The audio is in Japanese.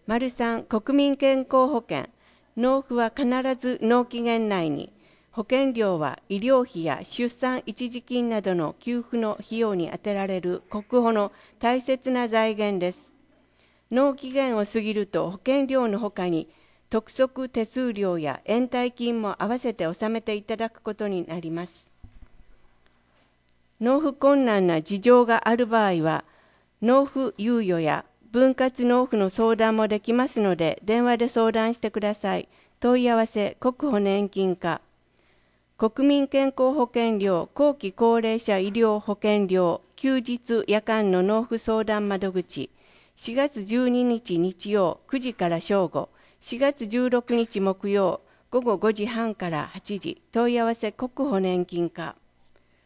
3、国民健康保険。納付は必ず納期限内に。保険料は医療費や出産一時金などの給付の費用に充てられる国保の大切な財源です。納期限を過ぎると保険料のほかに督促手数料や延滞金も合わせて納めていただくことになります。納付困難な事情がある場合は、納付猶予や分割納付の相談もできますので、電話で相談してください。問い合わせ、国保年金課。国民健康保険料、後期高齢者医療保険料、休日夜間の納付相談窓口。4月12日日曜9時から正午、4月16日木曜午後5時半から8時、問い合わせ国保年金課。